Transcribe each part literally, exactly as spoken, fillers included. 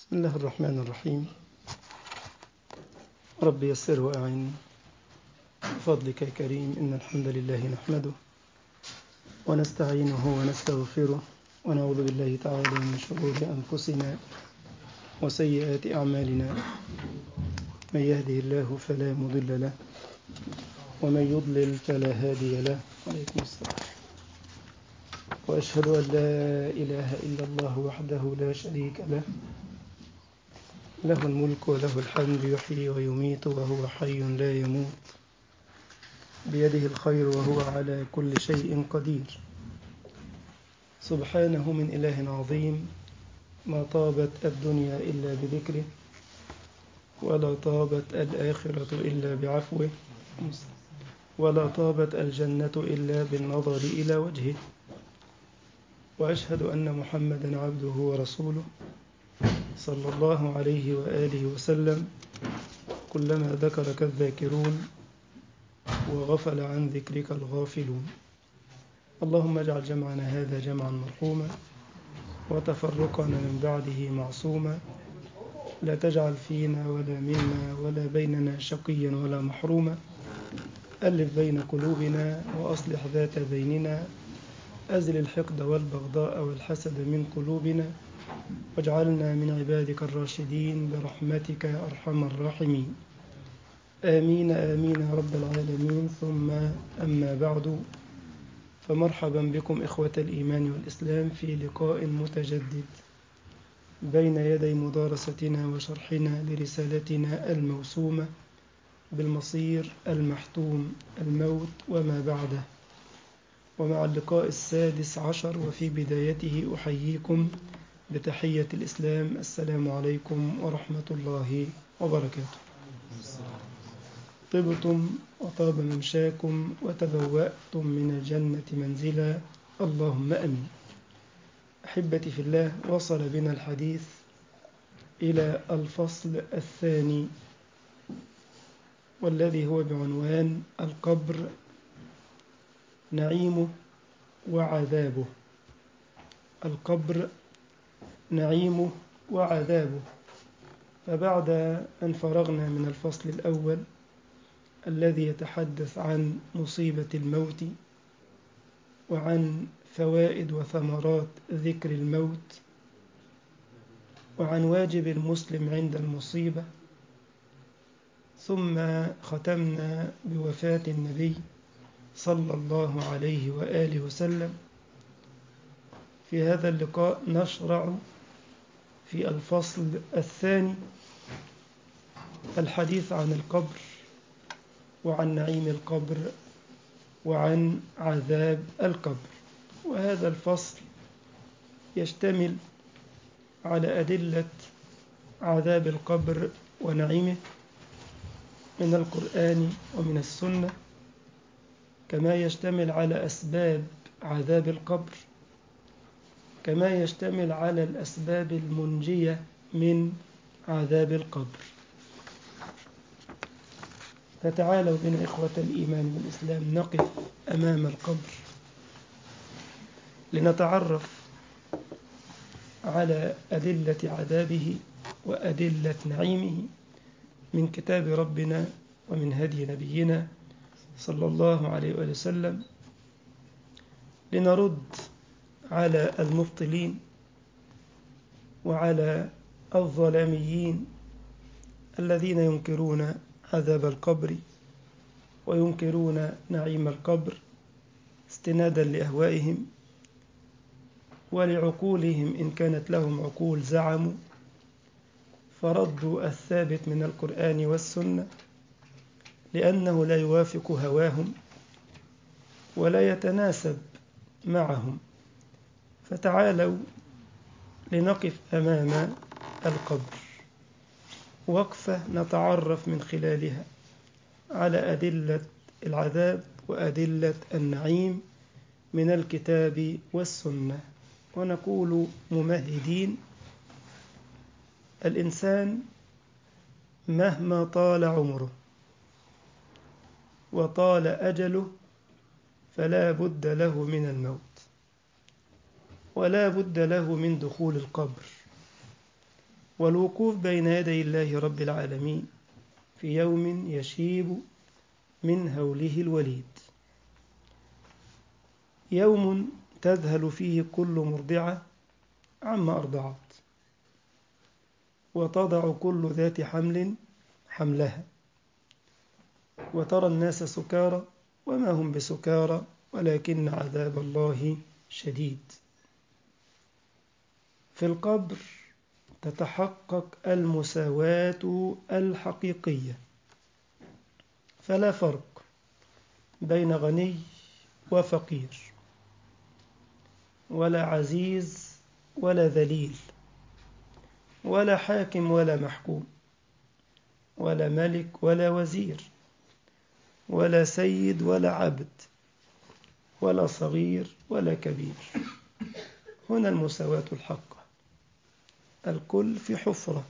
بسم الله الرحمن الرحيم. رب يسر وأعن بفضلك يا كريم. إن الحمد لله نحمده ونستعينه ونستغفره ونعوذ بالله تعالى من شرور أنفسنا وسيئات أعمالنا. من يهده الله فلا مضل له ومن يضلل فلا هادي له. عليكم السلام. وأشهد أن لا إله إلا الله وحده لا شريك له له الملك وله الحمد يحيي ويميت وهو حي لا يموت بيده الخير وهو على كل شيء قدير. سبحانه من إله عظيم ما طابت الدنيا إلا بذكره ولا طابت الآخرة إلا بعفوه ولا طابت الجنة إلا بالنظر إلى وجهه. وأشهد أن محمدا عبده ورسوله صلى الله عليه وآله وسلم. كلما ذكرك الذاكرون وغفل عن ذكرك الغافلون. اللهم اجعل جمعنا هذا جمعا مرحوما وتفرقنا من بعده معصوما. لا تجعل فينا ولا منا ولا بيننا شقيا ولا محروما. ألف بين قلوبنا وأصلح ذات بيننا. أزل الحقد والبغضاء والحسد من قلوبنا واجعلنا من عبادك الراشدين برحمتك يا أرحم الراحمين. آمين آمين يا رب العالمين. ثم أما بعد، فمرحبا بكم إخوة الإيمان والإسلام في لقاء متجدد بين يدي مدارستنا وشرحنا لرسالتنا الموسومة بالمصير المحتوم، الموت وما بعده. ومع اللقاء السادس عشر وفي بدايته أحييكم بتحية الإسلام. السلام عليكم ورحمة الله وبركاته. طبتم وطاب ممشاكم وتبوأتم من الجنة منزلا، اللهم أمين. أحبتي في الله، وصل بنا الحديث إلى الفصل الثاني والذي هو بعنوان القبر، نعيمه وعذابه. القبر نعيمه وعذابه. فبعد أن فرغنا من الفصل الأول الذي يتحدث عن مصيبة الموت وعن فوائد وثمرات ذكر الموت وعن واجب المسلم عند المصيبة، ثم ختمنا بوفاة النبي صلى الله عليه وآله وسلم. في هذا اللقاء نشرع في الفصل الثاني الحديث عن القبر وعن نعيم القبر وعن عذاب القبر. وهذا الفصل يشتمل على أدلة عذاب القبر ونعيمه من القرآن ومن السنة، كما يشتمل على أسباب عذاب القبر، كما يشتمل على الأسباب المنجية من عذاب القبر. فتعالوا بنا إخوة الإيمان والإسلام نقف أمام القبر لنتعرف على أدلة عذابه وأدلة نعيمه من كتاب ربنا ومن هدي نبينا صلى الله عليه وآله وسلم، لنرد على المبطلين وعلى الظلاميين الذين ينكرون عذاب القبر وينكرون نعيم القبر استنادا لأهوائهم ولعقولهم. إن كانت لهم عقول زعموا فردوا الثابت من القرآن والسنة لأنه لا يوافق هواهم ولا يتناسب معهم. فتعالوا لنقف أمام القبر وقفة نتعرف من خلالها على أدلة العذاب وأدلة النعيم من الكتاب والسنة. ونقول ممهدين: الإنسان مهما طال عمره وطال أجله فلا بد له من الموت ولا بد له من دخول القبر. والوقوف بين يدي الله رب العالمين في يوم يشيب من هوله الوليد، يوم تذهل فيه كل مرضعة عما أرضعت، وتضع كل ذات حمل حملها، وترى الناس سكارى وما هم بسكارى ولكن عذاب الله شديد. في القبر تتحقق المساواة الحقيقية، فلا فرق بين غني وفقير، ولا عزيز ولا ذليل، ولا حاكم ولا محكوم، ولا ملك ولا وزير، ولا سيد ولا عبد، ولا صغير ولا كبير. هنا المساواة الحقة، الكل في حفرة،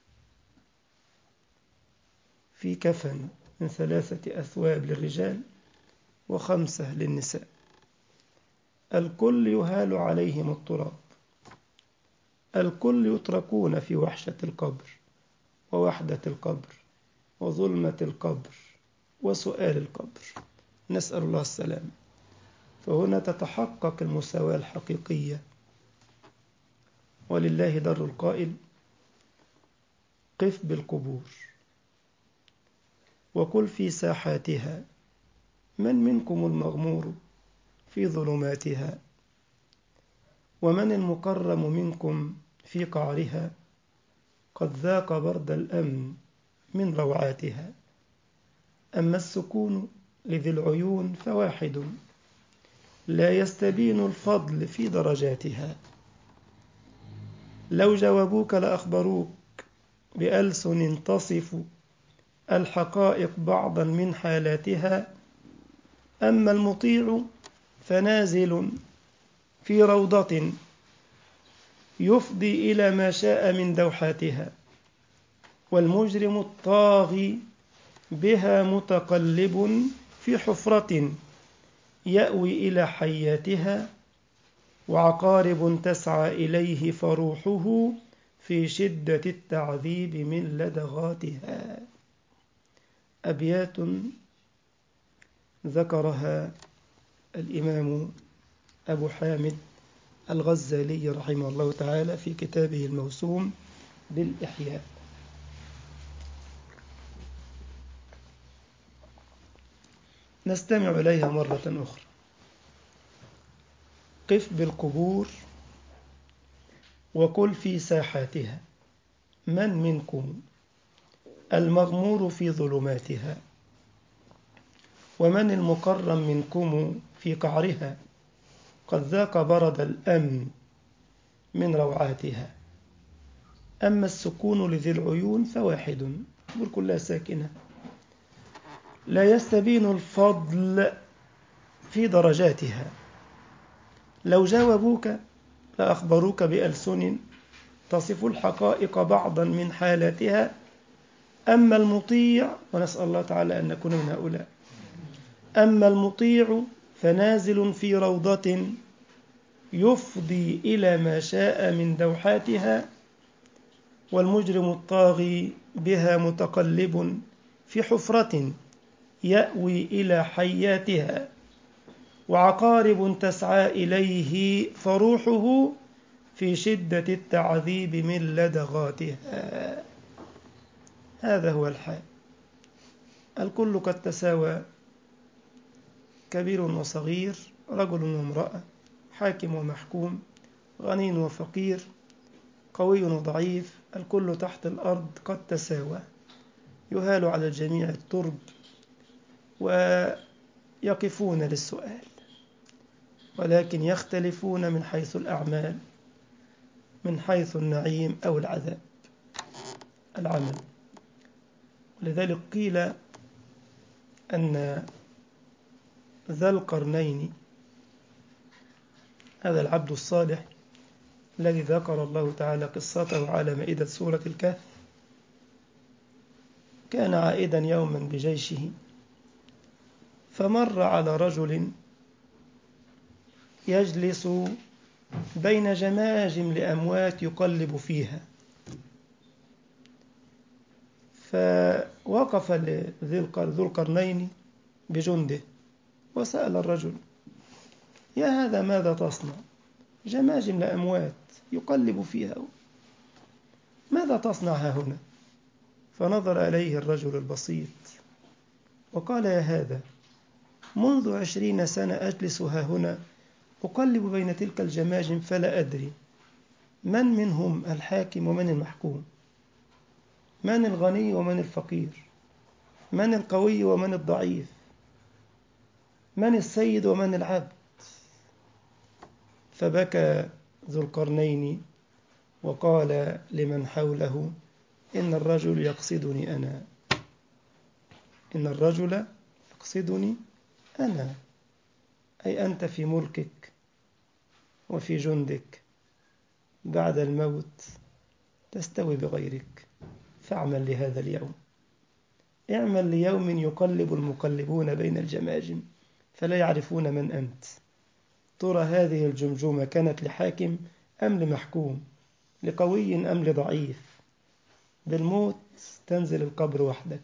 في كفن من ثلاثة أثواب للرجال وخمسة للنساء، الكل يهال عليهم التراب، الكل يتركون في وحشة القبر ووحدة القبر وظلمة القبر وسؤال القبر، نسأل الله السلام. فهنا تتحقق المساواة الحقيقية، ولله در القائل: قف بالقبور وقل في ساحاتها من منكم المغمور في ظلماتها، ومن المكرم منكم في قعرها، قد ذاق برد الأمن من روعاتها. أما السكون لذي العيون فواحد، لا يستبين الفضل في درجاتها. لو جاوبوك لأخبروك بألسن تصف الحقائق بعضا من حالاتها. أما المطيع فنازل في روضة يفضي إلى ما شاء من دوحاتها، والمجرم الطاغي بها متقلب في حفرة يأوي إلى حياتها، وعقارب تسعى إليه فروحه في شدة التعذيب من لدغاتها. أبيات ذكرها الإمام أبو حامد الغزالي رحمه الله تعالى في كتابه الموسوم بالإحياء. نستمع إليها مرة أخرى. قف بالقبور وقل في ساحاتها من منكم المغمور في ظلماتها، ومن المكرم منكم في قعرها، قد ذاق برد الأمن من روعاتها. أما السكون لذي العيون فواحد، قل كلها ساكنة، لا يستبين الفضل في درجاتها. لو جاوبوك لأخبروك بألسن تصف الحقائق بعضا من حالاتها. أما المطيع، ونسأل الله تعالى أن نكون من هؤلاء، أما المطيع فنازل في روضة يفضي إلى ما شاء من دوحاتها، والمجرم الطاغي بها متقلب في حفرة يأوي إلى حياتها، وعقارب تسعى إليه فروحه في شدة التعذيب من لدغاتها. هذا هو الحال، الكل قد تساوى، كبير وصغير، رجل وامرأة، حاكم ومحكوم، غني وفقير، قوي وضعيف، الكل تحت الأرض قد تساوى، يهال على الجميع الترب ويقفون للسؤال، ولكن يختلفون من حيث الأعمال، من حيث النعيم أو العذاب، العمل. لذلك قيل أن ذا القرنين، هذا العبد الصالح الذي ذكر الله تعالى قصته على مائدة سورة الكهف، كان عائدا يوما بجيشه، فمر على رجل يجلس بين جماجم لأموات يقلب فيها، فوقف ذو القرنين بجنده وسأل الرجل: يا هذا ماذا تصنع؟ جماجم لأموات يقلب فيها، ماذا تصنع ها هنا؟ فنظر إليه الرجل البسيط وقال: يا هذا منذ عشرين سنة أجلس ها هنا أقلب بين تلك الجماجم فلا أدري من منهم الحاكم ومن المحكوم، من الغني ومن الفقير، من القوي ومن الضعيف، من السيد ومن العبد. فبكى ذو القرنين وقال لمن حوله: إن الرجل يقصدني أنا، إن الرجل يقصدني أنا، أي أنت في ملكك وفي جندك، بعد الموت تستوي بغيرك، فاعمل لهذا اليوم، اعمل ليوم يقلب المقلبون بين الجماجم فلا يعرفون من أنت. ترى هذه الجمجمة كانت لحاكم أم لمحكوم، لقوي أم لضعيف؟ بالموت تنزل القبر وحدك.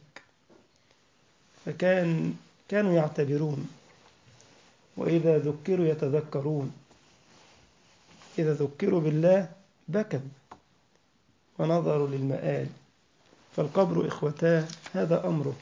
فكان كانوا يعتبرون، وإذا ذكروا يتذكرون، إذا ذكروا بالله بكوا ونظروا للمآل. فالقبر إخوتاه هذا أمره،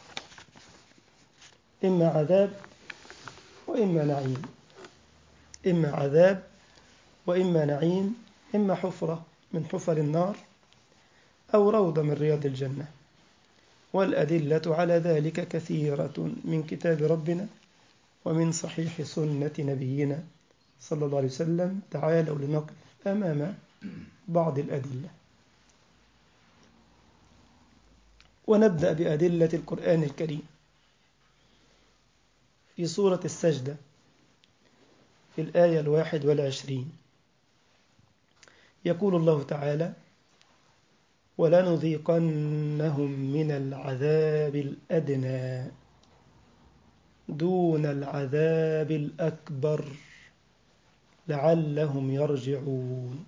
إما عذاب وإما نعيم، إما عذاب وإما نعيم، إما حفرة من حفر النار أو روضة من رياض الجنة. والأدلة على ذلك كثيرة من كتاب ربنا ومن صحيح سنة نبينا صلى الله عليه وسلم. تعالوا لنقف أمام بعض الأدلة، ونبدأ بأدلة القرآن الكريم. في سورة السجدة في الآية الواحد والعشرين يقول الله تعالى: ولنذيقنهم من العذاب الأدنى دون العذاب الأكبر لعلهم يرجعون.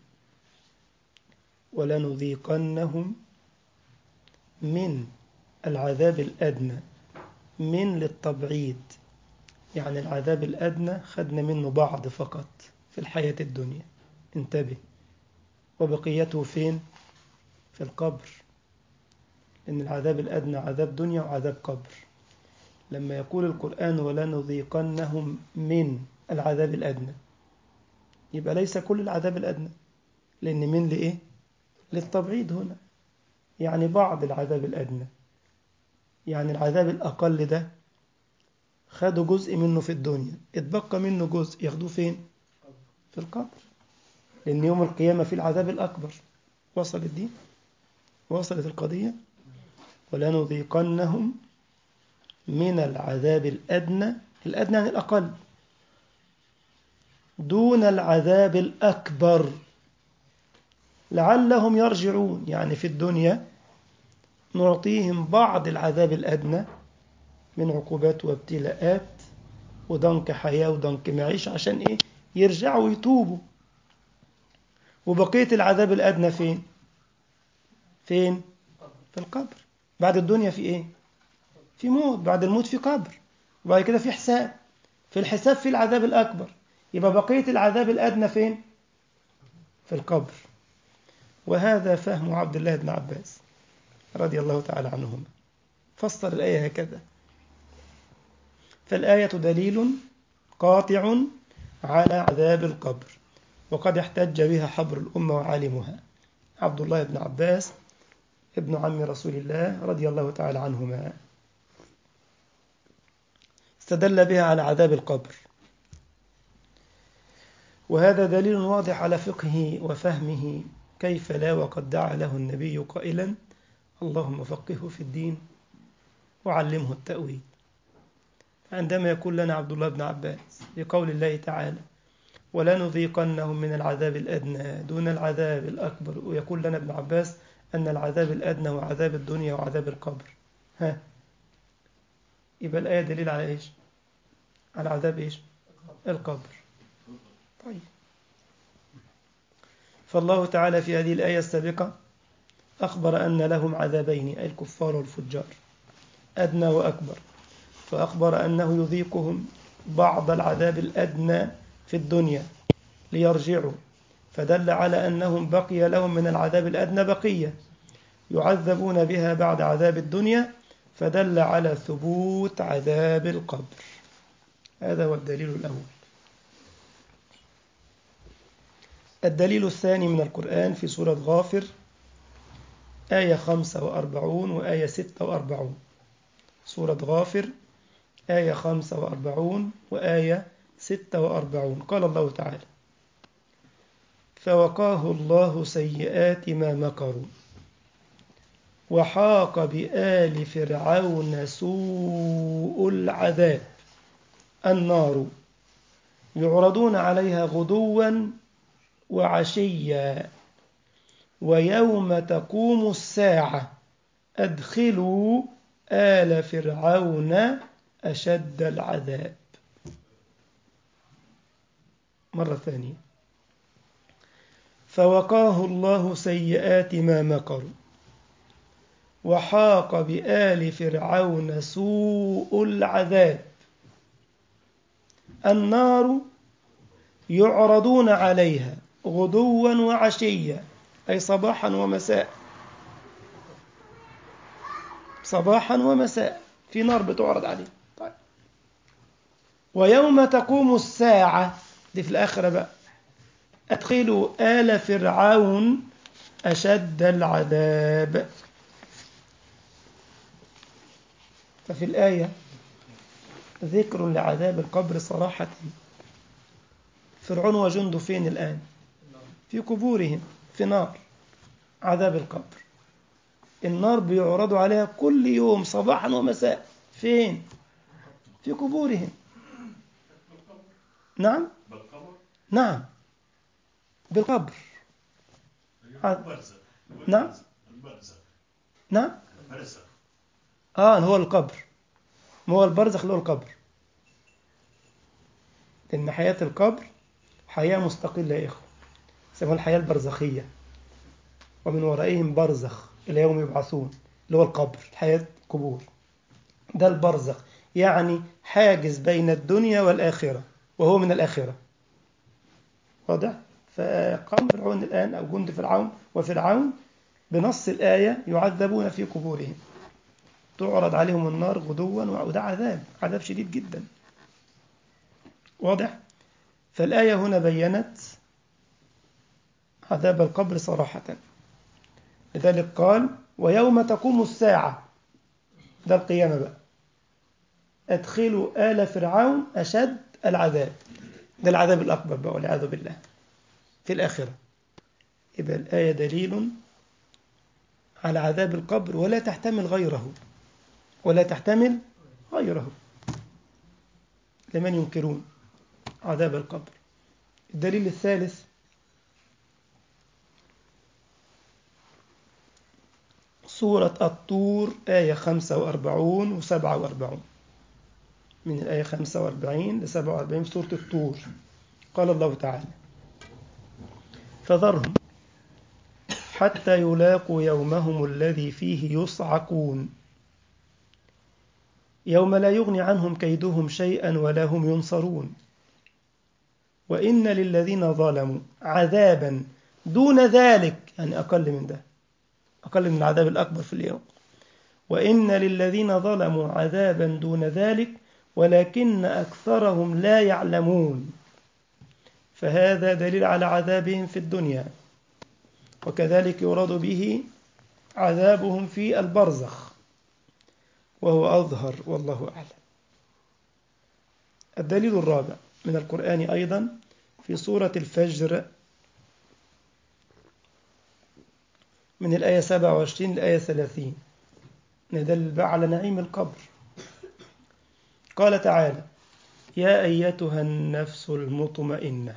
ولنذيقنهم من العذاب الأدنى، من للتبعيد، يعني العذاب الأدنى خدنا منه بعض فقط في الحياة الدنيا، انتبه، وبقيته فين؟ في القبر، لأن العذاب الأدنى عذاب دنيا وعذاب قبر. لما يقول القرآن ولنذيقنهم من العذاب الأدنى، يبقى ليس كل العذاب الأدنى، لأن من لإيه؟ للتبعيد هنا، يعني بعض العذاب الأدنى، يعني العذاب الأقل ده خدوا جزء منه في الدنيا، اتبقى منه جزء ياخدوه فين؟ في القبر، لأن يوم القيامة في العذاب الأكبر. وصلت دي؟ وصلت القضية؟ ولنذيقنهم من العذاب الأدنى، الأدنى يعني الأقل، دون العذاب الأكبر لعلهم يرجعون. يعني في الدنيا نعطيهم بعض العذاب الأدنى من عقوبات وابتلاءات وضنك حياة وضنك معيشة، عشان إيه؟ يرجعوا ويتوبوا. وبقية العذاب الأدنى فين؟ فين؟ في القبر. بعد الدنيا في إيه؟ في موت، بعد الموت في قبر، وبعد كده في حساب، في الحساب في العذاب الأكبر. يبقى بقية العذاب الأدنى فين؟ في القبر. وهذا فهم عبد الله بن عباس رضي الله تعالى عنهما، فسر الآية هكذا. فالآية دليل قاطع على عذاب القبر، وقد احتج بها حبر الأمة وعالمها عبد الله بن عباس ابن عم رسول الله رضي الله تعالى عنهما، استدل بها على عذاب القبر. وهذا دليل واضح على فقهه وفهمه، كيف لا وقد دعا له النبي قائلا: اللهم فقهه في الدين وعلمه التأويل. عندما يقول لنا عبد الله بن عباس بقول الله تعالى: ولنذيقنهم من العذاب الأدنى دون العذاب الأكبر، ويقول لنا ابن عباس أن العذاب الأدنى وعذاب الدنيا وعذاب القبر، ها، يبقى الآية دليل على إيش؟ على عذاب إيش؟ القبر. طيب، فالله تعالى في هذه الآية السابقة أخبر أن لهم عذابين أي الكفار والفجار أدنى وأكبر، فأخبر أنه يذيقهم بعض العذاب الأدنى في الدنيا ليرجعوا، فدل على أنهم بقي لهم من العذاب الأدنى بقية يعذبون بها بعد عذاب الدنيا، فدل على ثبوت عذاب القبر. هذا هو الدليل الأول. الدليل الثاني من القرآن في سورة غافر آية خمسة وأربعون وآية ستة وأربعون. سورة غافر آية خمسة وأربعون وآية ستة وأربعون. قال الله تعالى: فوقاه الله سيئات ما مكروا وحاق بآل فرعون سوء العذاب النار يعرضون عليها غدوا وعشيا ويوم تقوم الساعة أدخلوا آل فرعون أشد العذاب. مرة ثانية: فوقاه الله سيئات ما مكروا وحاق بآل فرعون سوء العذاب النار يعرضون عليها غدوا وعشيا أي صباحا ومساء، صباحا ومساء في نار بتعرض عليه. طيب. ويوم تقوم الساعة دي في الآخرة بقى أدخلوا آل فرعون أشد العذاب. ففي الآية ذكر لعذاب القبر صراحة. فرعون وجنده فين الآن؟ في قبورهم في نار عذاب القبر. النار بيعرضوا عليها كل يوم صباحا ومساء. فين؟ في قبورهم. نعم نعم بالقبر. نعم نعم آه هو القبر، ما هو البرزخ اللي هو القبر، لأن حياة القبر حياة مستقلة يا إخوة، اسمها الحياة البرزخية، ومن ورائهم برزخ إلى يوم يبعثون اللي هو القبر، الحياة قبور. ده البرزخ يعني حاجز بين الدنيا والآخرة، وهو من الآخرة. واضح؟ فقوم فرعون الآن أو جند فرعون وفرعون بنص الآية يعذبون في قبورهم، تعرض عليهم النار غدوا، وده عذاب عذاب شديد جدا. واضح؟ فالآية هنا بيّنت عذاب القبر صراحة، لذلك قال: ويوم تقوم الساعة، ده القيامة بقى، أدخلوا آل فرعون أشد العذاب، ده العذاب الأكبر بقى والعياذ بالله في الآخرة. يبقى الآية دليل على عذاب القبر ولا تحتمل غيره، ولا تحتمل غيره لمن ينكرون عذاب القبر. الدليل الثالث سورة الطور آية خمسة وأربعون وسبعة وأربعون. من الآية خمسة وأربعين لسبعة وأربعين في سورة الطور قال الله تعالى: فذرهم حتى يلاقوا يومهم الذي فيه يصعقون يوم لا يغني عنهم كيدهم شيئا ولا هم ينصرون وإن للذين ظلموا عذابا دون ذلك، يعني أقل من ده، أقل من العذاب الأكبر في اليوم. وإن للذين ظلموا عذابا دون ذلك ولكن أكثرهم لا يعلمون. فهذا دليل على عذابهم في الدنيا، وكذلك يراد به عذابهم في البرزخ، وهو أظهر والله أعلم. الدليل الرابع من القرآن أيضا في سورة الفجر من الآية سبعة وعشرين للآية ثلاثين، ندل على نعيم القبر. قال تعالى: يا أيتها النفس المطمئنة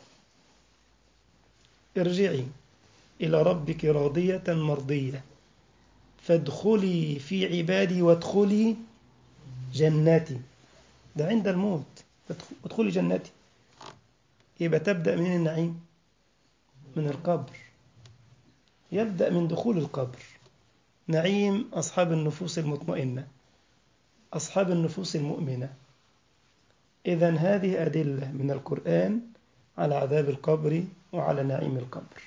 ارجعي إلى ربك راضية مرضية فادخلي في عبادي وادخلي جنتي. ده عند الموت، ادخلي جنتي. يبقى تبدأ من النعيم من القبر، يبدأ من دخول القبر. نعيم أصحاب النفوس المطمئنة، أصحاب النفوس المؤمنة. إذن هذه أدلة من القرآن على عذاب القبر وعلى نعيم القبر.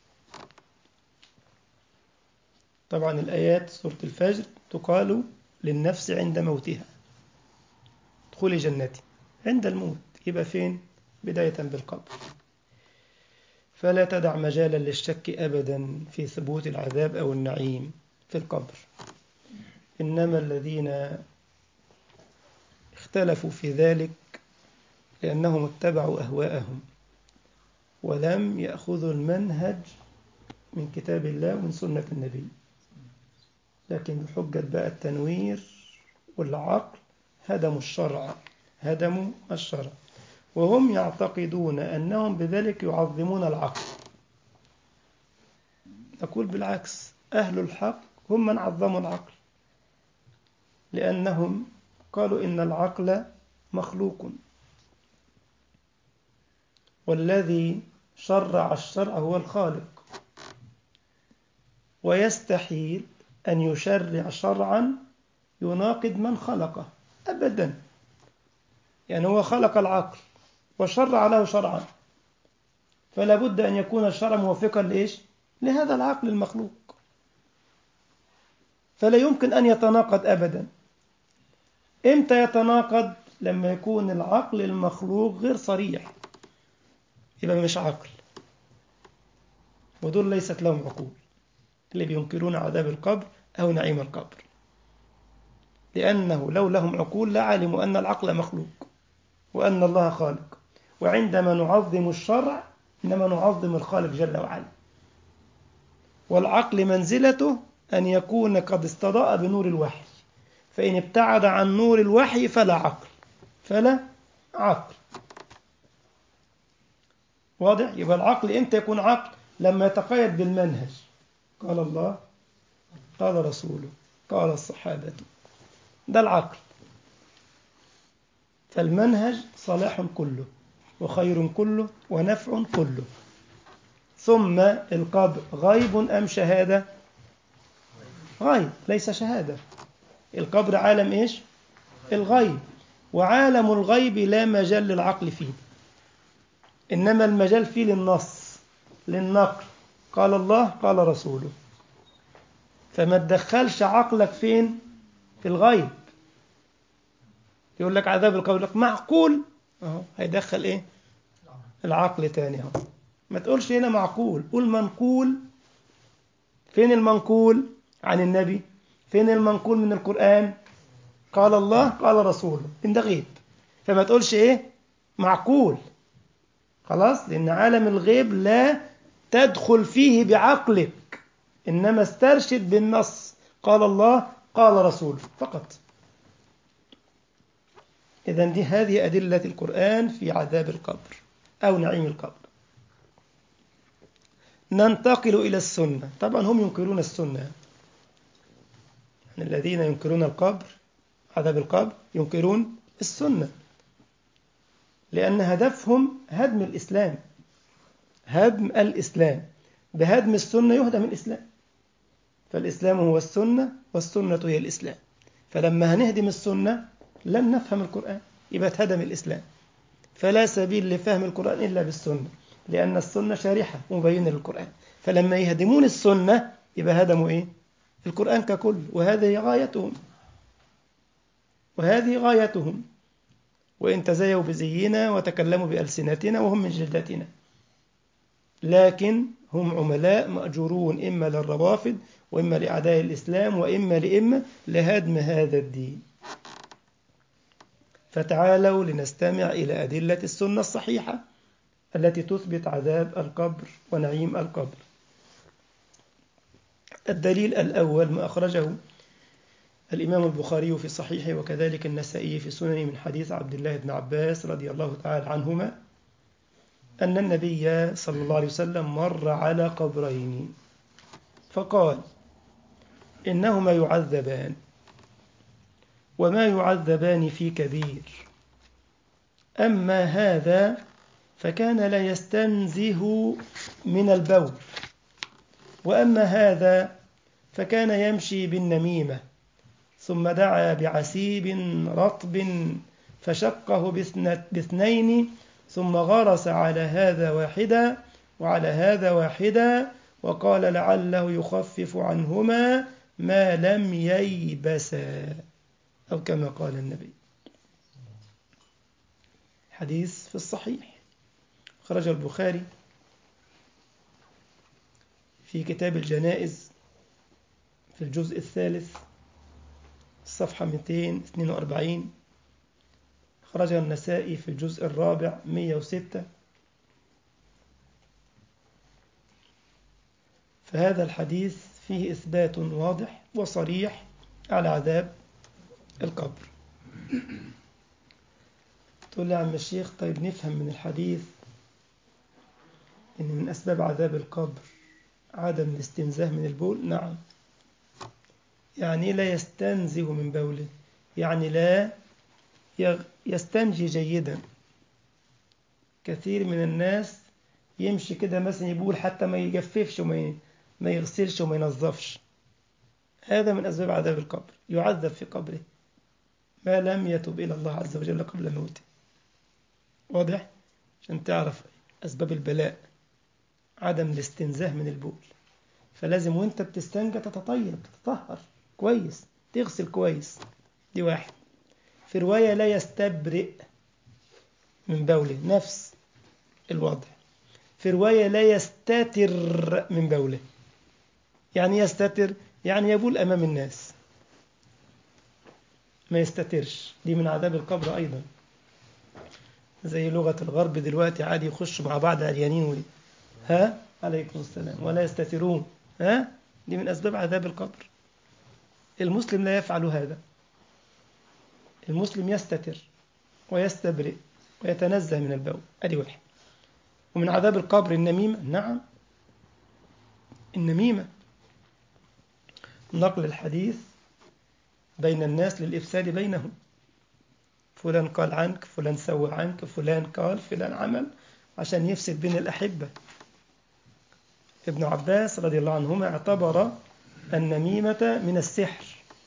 طبعا الآيات سورة الفجر تقال للنفس عند موتها ادخلي جنتي عند الموت، يبقى فين؟ بداية بالقبر. فلا تدع مجالا للشك أبدا في ثبوت العذاب أو النعيم في القبر. إنما الذين اختلفوا في ذلك لأنهم اتبعوا أهواءهم ولم يأخذوا المنهج من كتاب الله ومن سنة النبي، لكن بحجة بقى التنوير والعقل هدموا الشرع، هدموا الشرع، وهم يعتقدون أنهم بذلك يعظمون العقل. نقول بالعكس، أهل الحق هم من عظموا العقل، لأنهم قالوا إن العقل مخلوق، والذي شرع الشرع هو الخالق، ويستحيل أن يشرع شرعا يناقض من خلقه أبدا. يعني هو خلق العقل وشرع له شرعا، فلا بد أن يكون الشرع موافقا لإيش؟ لهذا العقل المخلوق، فلا يمكن أن يتناقض أبدا. إمتى يتناقض؟ لما يكون العقل المخلوق غير صريح، يبقى مش عقل، ودول ليست لهم عقول اللي بينكرون عذاب القبر أو نعيم القبر، لأنه لو لهم عقول لعلموا أن العقل مخلوق وأن الله خالق، وعندما نعظم الشرع إنما نعظم الخالق جل وعلا. والعقل منزلته أن يكون قد استضاء بنور الوحي، فإن ابتعد عن نور الوحي فلا عقل، فلا عقل. واضح؟ يبقى العقل إمتى يكون عقل؟ لما يتقيد بالمنهج، قال الله قال رسوله قال الصحابة، ده العقل. فالمنهج صلاح كله وخير كله ونفع كله. ثم القبر غيب أم شهادة؟ غيب ليس شهادة. القبر عالم إيش؟ الغيب، وعالم الغيب لا مجال للعقل فيه، إنما المجال فيه للنص، للنقل، قال الله قال رسوله. فما تدخلش عقلك فين؟ في الغيب. يقول لك عذاب القبر، لك معقول، أهو هيدخل إيه؟ العقل تاني أهو. ما تقولش هنا معقول، قول منقول. فين المنقول عن النبي؟ فين المنقول من القرآن؟ قال الله قال رسوله، إن ده غيب، فما تقولش إيه؟ معقول. خلاص، لأن عالم الغيب لا تدخل فيه بعقلك، إنما استرشد بالنص، قال الله قال رسوله فقط. إذن دي هذه أدلة القرآن في عذاب القبر أو نعيم القبر. ننتقل إلى السنة. طبعا هم ينكرون السنة، يعني الذين ينكرون القبر عذاب القبر ينكرون السنة، لأن هدفهم هدم الإسلام، هدم الإسلام. بهدم السنة يهدم الإسلام، فالإسلام هو السنة والسنة هي الإسلام. فلما هنهدم السنة لن نفهم القرآن، يبقى هدم الإسلام. فلا سبيل لفهم القرآن إلا بالسنة، لأن السنة شارحة مبينة للقرآن. فلما يهدمون السنة يبقى هدموا إيه؟ القرآن ككل. وهذه غايتهم، وهذه غايتهم، وإن تزيوا بزينا وتكلموا بألسنتنا وهم من جلدتنا، لكن هم عملاء مأجورون إما للروافض وإما لأعداء الإسلام وإما لإما لهدم هذا الدين. فتعالوا لنستمع إلى أدلة السنة الصحيحة التي تثبت عذاب القبر ونعيم القبر. الدليل الأول ما أخرجه الإمام البخاري في صحيحه وكذلك النسائي في سننه من حديث عبد الله بن عباس رضي الله تعالى عنهما أن النبي صلى الله عليه وسلم مر على قبرين فقال إنهما يعذبان وما يعذبان في كبير، أما هذا فكان لا يستنزه من البول وأما هذا فكان يمشي بالنميمة ثم دعا بعسيب رطب فشقه باثنين ثم غرس على هذا واحدا وعلى هذا واحدا وقال لعله يخفف عنهما ما لم ييبسا أو كما قال النبي. حديث في الصحيح، خرج البخاري في كتاب الجنائز في الجزء الثالث الصفحة مئتين واثنين وأربعين، خرج النسائي في الجزء الرابع مئة وستة. فهذا الحديث فيه إثبات واضح وصريح على عذاب القبر. تقول لي يا عم الشيخ طيب نفهم من الحديث إن من أسباب عذاب القبر عدم الاستنزاه من البول. نعم، يعني لا يستنزه من بوله، يعني لا يستنجي جيدا. كثير من الناس يمشي كده مثلا يبول حتى ما يجففش وما ما يغسلش وما ينظفش. هذا من أسباب عذاب القبر، يعذب في قبره ما لم يتب إلى الله عز وجل قبل موته. واضح؟ عشان تعرف أسباب البلاء عدم الاستنزاه من البول. فلازم وانت بتستنجى تتطيب، تتطهر كويس، تغسل كويس. دي واحد. في رواية لا يستبرئ من بوله، نفس الوضع. في رواية لا يستتر من بوله. يعني يستتر يعني يبول أمام الناس، ما يستترش. دي من عذاب القبر أيضا. زي لغة الغرب دلوقتي عادي يخش مع بعض عريانين و... ها عليكم السلام ولا يستترون. ها دي من أسباب عذاب القبر. المسلم لا يفعل هذا. المسلم يستتر ويستبرئ ويتنزه من البول. أدي واحد. ومن عذاب القبر النميمة. نعم، النميمة نقل الحديث بين الناس للإفساد بينهم. فلان قال عنك، فلان سوى عنك، فلان قال، فلان عمل، عشان يفسد بين الأحبة. ابن عباس رضي الله عنهما اعتبر النميمة من السحر.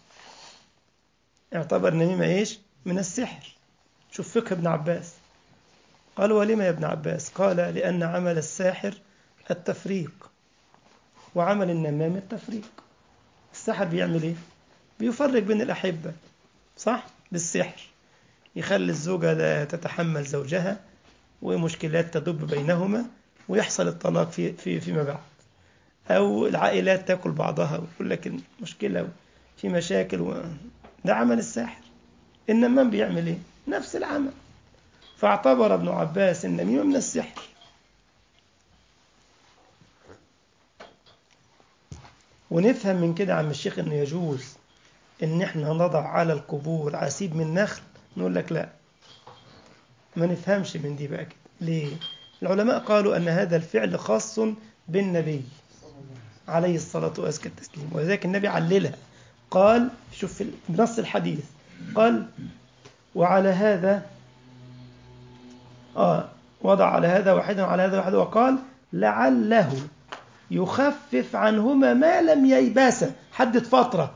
اعتبر النميمة إيش؟ من السحر. شوف فقه ابن عباس. قال ولما يا ابن عباس؟ قال لأن عمل الساحر التفريق وعمل النمام التفريق. السحر بيعمل إيه؟ بيفرق بين الأحبة، صح؟ بالسحر يخلي الزوجة لا تتحمل زوجها ومشكلات تدب بينهما ويحصل الطلاق في في فيما بعد، أو العائلات تأكل بعضها ويقول لك المشكلة في مشاكل و... ده عمل الساحر. النمام بيعمل إيه؟ نفس العمل. فاعتبر ابن عباس النميمة من السحر. ونفهم من كده عم الشيخ إنه يجوز إن إحنا نضع على القبور عسيب من نخل. نقول لك لا، ما نفهمش من دي بقى كده. ليه؟ العلماء قالوا أن هذا الفعل خاص بالنبي عليه الصلاة والسلام، ولذلك النبي عللها. قال شوف في نص الحديث قال وعلى هذا آه وضع على هذا واحدا وعلى هذا واحدا وقال لعله يخفف عنهما ما لم ييبسا. حدد فترة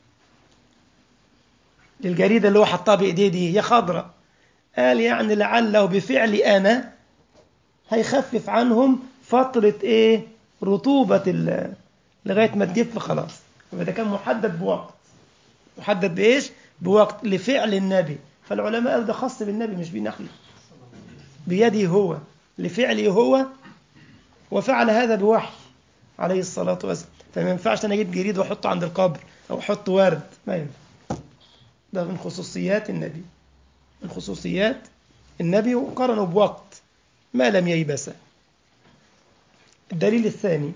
للجريدة اللي هو حطها بإيديه دي، هي خضرة. قال يعني لعله بفعل أنا هيخفف عنهم فترة إيه؟ رطوبة لغاية ما تجف خلاص. فده كان محدد بوقت. محدد بإيش؟ بوقت لفعل النبي. فالعلماء قالوا ده خاص بالنبي مش بنحن، بيده هو، لفعله هو، وفعل هذا بوحي عليه الصلاة والسلام. فما ينفعش أنا أجيب جريد وأحطه عند القبر أو أحط ورد، ما ينفع. ده من خصوصيات النبي، من خصوصيات النبي، وقرنوا بوقت ما لم ييبس. الدليل الثاني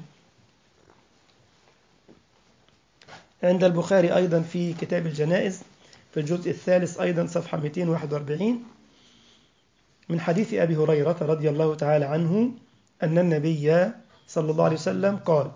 عند البخاري أيضا في كتاب الجنائز في الجزء الثالث أيضا صفحة مئتين وواحد وأربعين من حديث أبي هريرة رضي الله تعالى عنه أن النبي صلى الله عليه وسلم قال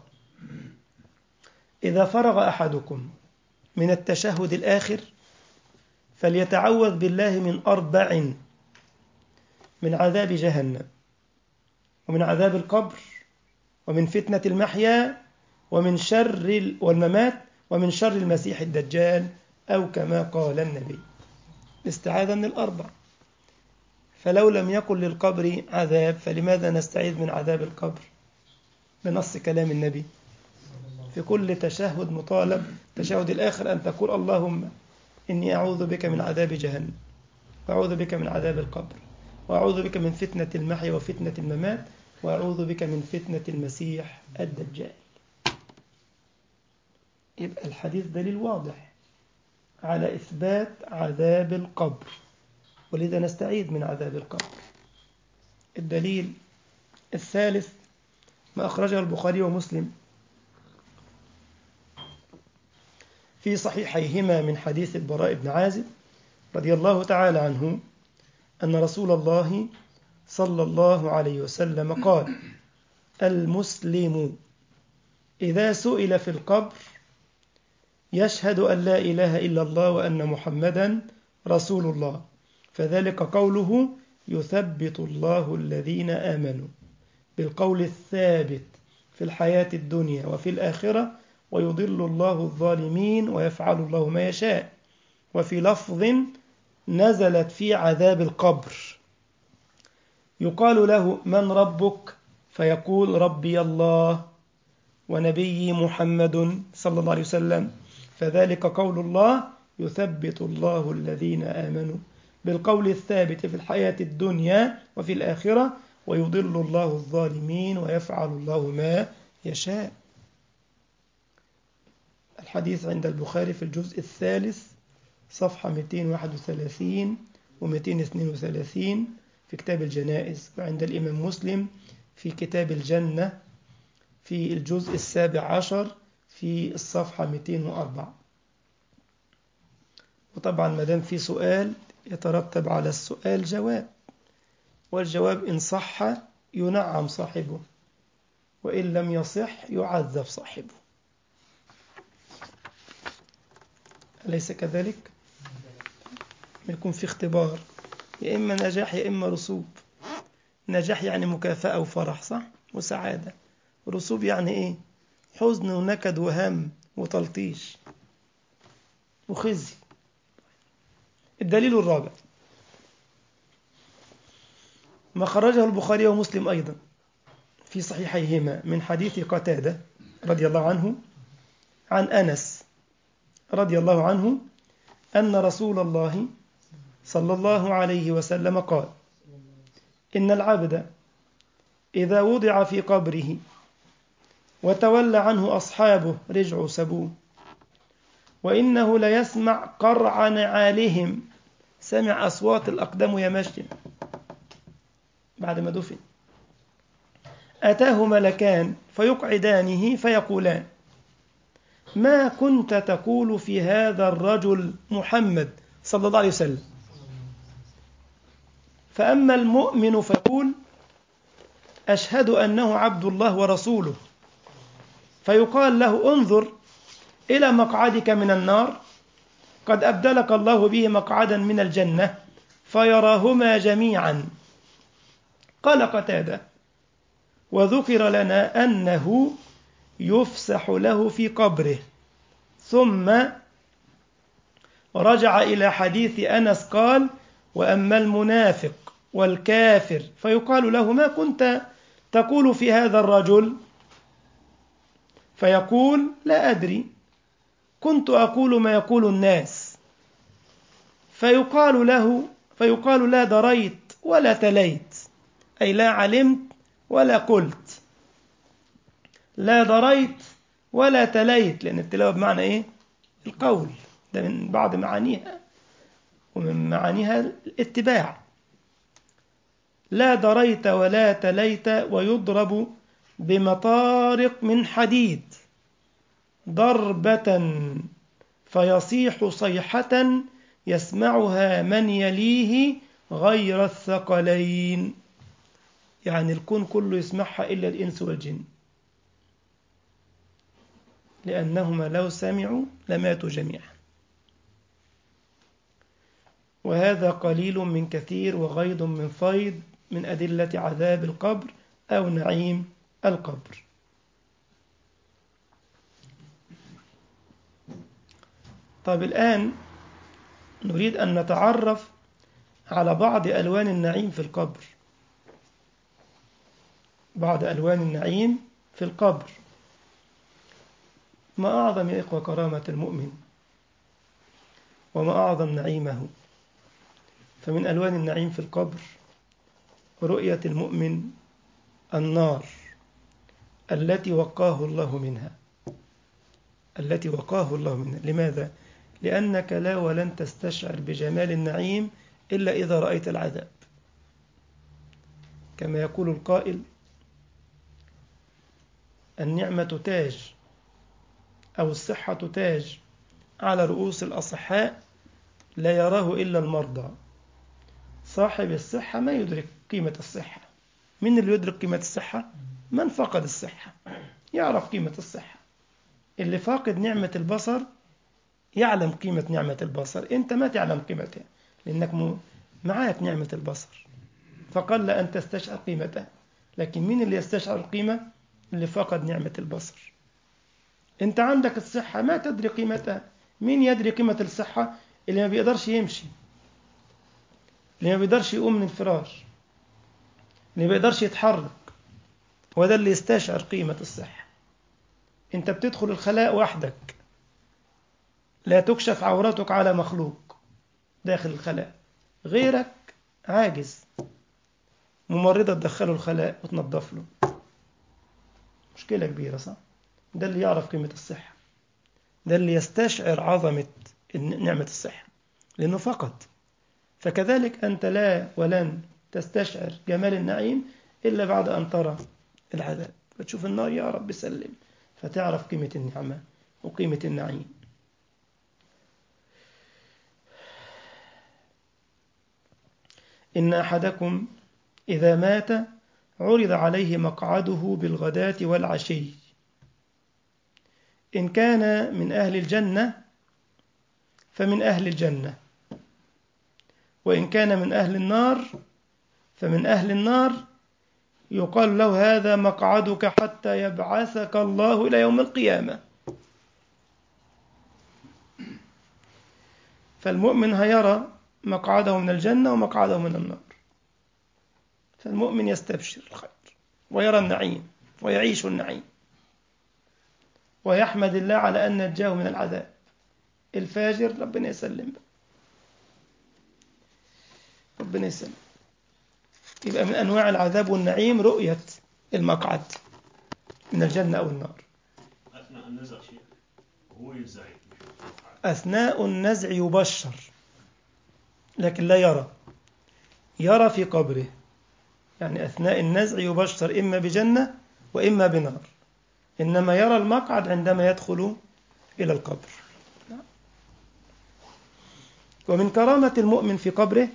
إذا فرغ أحدكم من التشهد الآخر فليتعوذ بالله من أربع: من عذاب جهنم، ومن عذاب القبر، ومن فتنة المحيا، ومن شر والممات ومن شر المسيح الدجال، أو كما قال النبي. استعاذة من الأربع. فلو لم يكن للقبر عذاب فلماذا نستعيذ من عذاب القبر؟ بنص كلام النبي في كل تشهد مطالب، تشهد الآخر، أن تقول اللهم إني أعوذ بك من عذاب جهنم، وأعوذ بك من عذاب القبر، وأعوذ بك من فتنة المحيا وفتنة الممات، وأعوذ بك من فتنة المسيح الدجال. يبقى الحديث دليل واضح على إثبات عذاب القبر، ولذا نستعيذ من عذاب القبر. الدليل الثالث ما أخرجه البخاري ومسلم في صحيحيهما من حديث البراء بن عازب رضي الله تعالى عنه أن رسول الله صلى الله عليه وسلم قال: المسلم إذا سئل في القبر يشهد أن لا إله إلا الله وأن محمدا رسول الله، فذلك قوله: يثبت الله الذين آمنوا بالقول الثابت في الحياة الدنيا وفي الآخرة، ويضل الله الظالمين ويفعل الله ما يشاء. وفي لفظ نزلت في عذاب القبر يقال له: من ربك؟ فيقول: ربي الله ونبي محمد صلى الله عليه وسلم، فذلك قول الله: يثبت الله الذين آمنوا بالقول الثابت في الحياة الدنيا وفي الآخرة، ويضل الله الظالمين ويفعل الله ما يشاء. الحديث عند البخاري في الجزء الثالث صفحة مئتين وواحد وثلاثين ومئتين واثنين وثلاثين في كتاب الجنائز، وعند الإمام مسلم في كتاب الجنة في الجزء السابع عشر في الصفحة مئتين وأربعة. وطبعا مدام في سؤال يترتب على السؤال جواب، والجواب إن صح ينعم صاحبه، وإن لم يصح يعذب صاحبه. أليس كذلك؟ يكون في اختبار، يا إما نجاح يا إما رسوب. نجاح يعني مكافأة وفرح، صح؟ وسعادة. رسوب يعني إيه؟ حزن ونكد وهم وتلطيش وخزي. الدليل الرابع ما خرجه البخاري ومسلم أيضا في صحيحيهما من حديث قتادة رضي الله عنه عن أنس رضي الله عنه أن رسول الله صلى الله عليه وسلم قال: إن العبد إذا وضع في قبره وتولى عنه أصحابه رجعوا سبوه، وإنه ليسمع قرع نعالهم، سمع أصوات الأقدام يمشي بعد ما دفن. أتاه ملكان فيقعدانه فيقولان: ما كنت تقول في هذا الرجل محمد صلى الله عليه وسلم؟ فأما المؤمن فيقول: أشهد أنه عبد الله ورسوله، فيقال له: انظر إلى مقعدك من النار، قد أبدلك الله به مقعدا من الجنة، فيراهما جميعا. قال قتادة: وذكر لنا أنه يفسح له في قبره. ثم رجع إلى حديث أنس قال: وأما المنافق والكافر فيقال له: ما كنت تقول في هذا الرجل؟ فيقول: لا أدري، كنت أقول ما يقول الناس. فيقال له فيقال لا دريت ولا تليت، أي لا علمت ولا قلت. لا دريت ولا تليت، لأن التلاوة بمعنى إيه؟ القول، ده من بعض معانيها، ومن معانيها الاتباع. لا دريت ولا تليت، ويضرب بمطارق من حديد ضربة فيصيح صيحة يسمعها من يليه غير الثقلين، يعني الكون كله يسمعها إلا الإنس والجن، لأنهما لو سمعوا لماتوا جميعا. وهذا قليل من كثير وغيض من فيض من أدلة عذاب القبر أو نعيم القبر. طب الآن نريد أن نتعرف على بعض ألوان النعيم في القبر. بعض ألوان النعيم في القبر. ما أعظم يا إخوة كرامة المؤمن وما أعظم نعيمه. فمن ألوان النعيم في القبر رؤية المؤمن النار التي وقاه الله منها التي وقاه الله منها. لماذا؟ لأنك لا ولن تستشعر بجمال النعيم إلا إذا رأيت العذاب. كما يقول القائل: النعمة تاج أو الصحة تاج على رؤوس الأصحاء لا يراه إلا المرضى. صاحب الصحة ما يدرك قيمة الصحة. من اللي يدرك قيمة الصحة؟ من فقد الصحة يعرف قيمة الصحة. اللي فاقد نعمة البصر يعلم قيمة نعمة البصر. أنت ما تعلم قيمتها لأنك معاك نعمة البصر، فقل أن تستشعر قيمتها. لكن مين اللي يستشعر القيمة؟ اللي فقد نعمة البصر. أنت عندك الصحة ما تدري قيمتها. مين يدري قيمة الصحة؟ اللي ما بيقدرش يمشي، اللي ما بيقدرش يقوم من الفراش، اللي ما بيقدرش يتحرك، وده اللي يستشعر قيمة الصحة. أنت بتدخل الخلاء وحدك، لا تكشف عورتك على مخلوق داخل الخلاء، غيرك عاجز، ممرضة تدخله الخلاء وتنظف له. مشكلة كبيرة، صح؟ ده اللي يعرف قيمة الصحة، ده اللي يستشعر عظمة نعمة الصحة لأنه فقط. فكذلك أنت لا ولن تستشعر جمال النعيم إلا بعد أن ترى العذاب، فتشوف النار يا رب سلم، فتعرف قيمة النعمة وقيمة النعيم. إن أحدكم إذا مات عرض عليه مقعده بالغداة والعشي، إن كان من أهل الجنة فمن أهل الجنة، وإن كان من أهل النار فمن أهل النار. يقال له: هذا مقعدك حتى يبعثك الله إلى يوم القيامة. فالمؤمن هيرى مقعده من الجنة ومقعده من النار. فالمؤمن يستبشر الخير ويرى النعيم ويعيش النعيم ويحمد الله على أن نجاه من العذاب. الفاجر ربنا يسلم، ربنا يسلم. يبقى من أنواع العذاب والنعيم رؤية المقعد من الجنة أو النار. أثناء النزع شيء هو ينزعج. أثناء النزع يبشر لكن لا يرى، يرى في قبره. يعني أثناء النزع يبشر إما بجنة وإما بنار، إنما يرى المقعد عندما يدخل إلى القبر. ومن كرامة المؤمن في قبره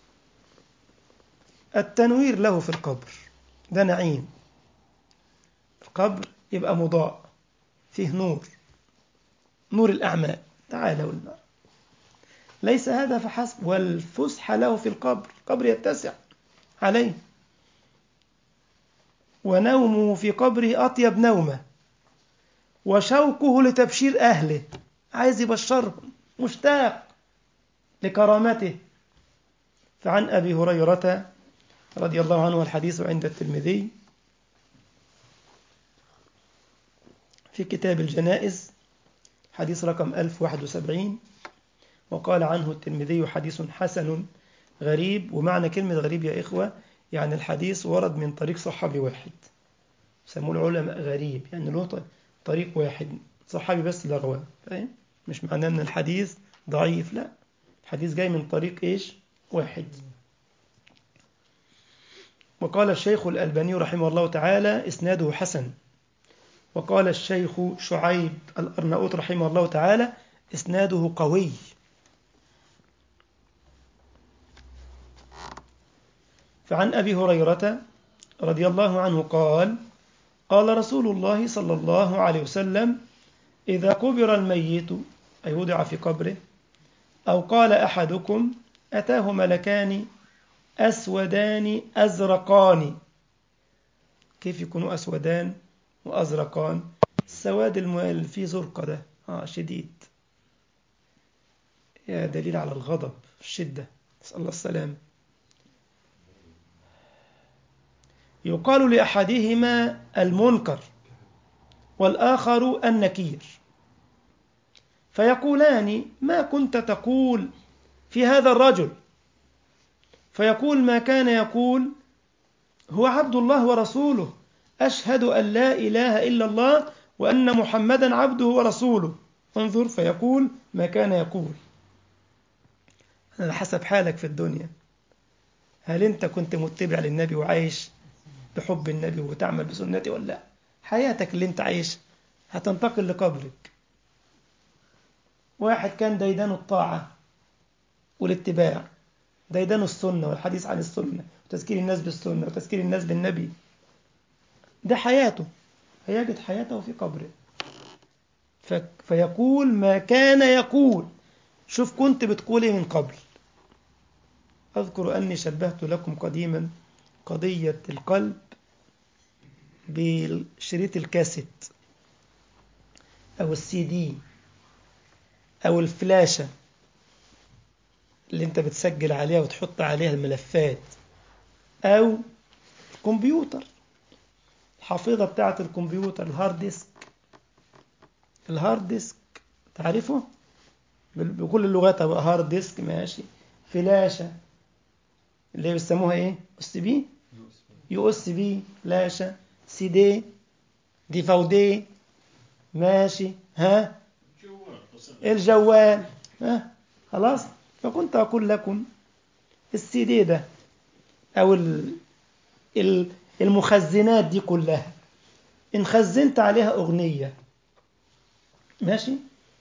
التنوير له في القبر. ده نعيم. القبر يبقى مضاء، فيه نور، نور الأعمال. تعالوا لنا. ليس هذا فحسب، والفسح له في القبر. القبر يتسع عليه، ونومه في قبره أطيب نومه، وشوقه لتبشير أهله، عايز يبشرهم، مشتاق لكرامته. فعن أبي هريرة رضي الله عنه، والحديث عند الترمذي في كتاب الجنائز حديث رقم ألف وواحد وسبعين، وقال عنه الترمذي: حديث حسن غريب. ومعنى كلمة غريب يا إخوة يعني الحديث ورد من طريق صحابي واحد، سموه العلماء غريب، يعني له طريق واحد، صحابي بس اللي رواه. فاهم؟ مش معناه أن الحديث ضعيف، لا، الحديث جاي من طريق إيش؟ واحد. وقال الشيخ الألباني رحمه الله تعالى: إسناده حسن. وقال الشيخ شعيب الأرناؤوط رحمه الله تعالى: إسناده قوي. فعن أبي هريرة رضي الله عنه قال: قال رسول الله صلى الله عليه وسلم: إذا قبر الميت أي وضع في قبره، أو قال أحدكم: أتاه ملكان أسودان أزرقان. كيف يكونوا أسودان وأزرقان؟ السواد اللي فيه زرقة ده آه شديد، يا دليل على الغضب الشدة، نسأل الله السلام. يقال لأحدهما المنكر والآخر النكير، فيقولان ما كنت تقول في هذا الرجل؟ فيقول ما كان يقول هو عبد الله ورسوله، أشهد أن لا إله إلا الله وأن محمدا عبده ورسوله. انظر، فيقول ما كان يقول. على حسب حالك في الدنيا، هل أنت كنت متبع للنبي وعايش بحب النبي وتعمل بسنته ولا لا؟ حياتك اللي أنت عايش هتنتقل لقبرك. واحد كان ديدان الطاعة والاتباع، ديدان السنة والحديث عن السنة وتذكير الناس بالسنة وتذكير الناس بالنبي، ده حياته، هيجد حياته في قبره. فيقول ما كان يقول. شوف كنت بتقول ايه من قبل. أذكر أني شبهت لكم قديما قضية القلب بشريط الكاسيت أو السي دي أو الفلاشة اللي انت بتسجل عليها وتحط عليها الملفات، أو الكمبيوتر، الحافظة بتاعة الكمبيوتر، الهارد ديسك. الهارد ديسك تعرفه بكل اللغات، أو هارد ديسك ماشي، فلاشة اللي بيسموها ايه، اس بي، يو اس بي، فلاشة، سي دي، ديفاودي، ماشي، ها، الجوال، ها، خلاص. فكنت أقول لكم السي دي ده أو المخزنات دي كلها، إن خزنت عليها أغنية، ماشي،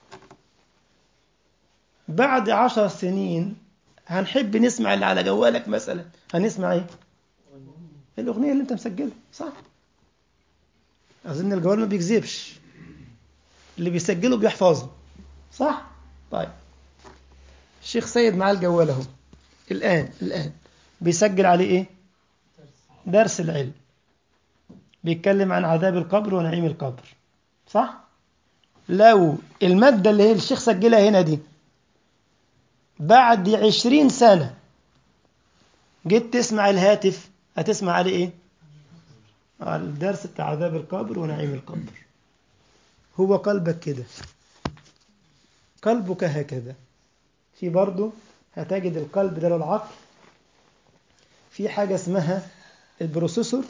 بعد عشر سنين هنحب نسمع اللي على جوالك مثلا، هنسمع ايه؟ الأغنية اللي انت مسجلها، صح؟ أظن الجوال ما بيكذبش، اللي بيسجله بيحفظه، صح؟ طيب، الشيخ سيد معاه الجوال اهو الآن الآن بيسجل عليه ايه؟ درس العلم، بيتكلم عن عذاب القبر ونعيم القبر، صح؟ لو المادة اللي هي الشيخ سجلها هنا دي بعد عشرين سنة جيت تسمع الهاتف، هتسمع عليه ايه؟ على الدرس بتاع عذاب القبر ونعيم القبر. هو قلبك كده، قلبك هكذا. في برضه هتجد القلب ده للعقل، في حاجة اسمها البروسيسور،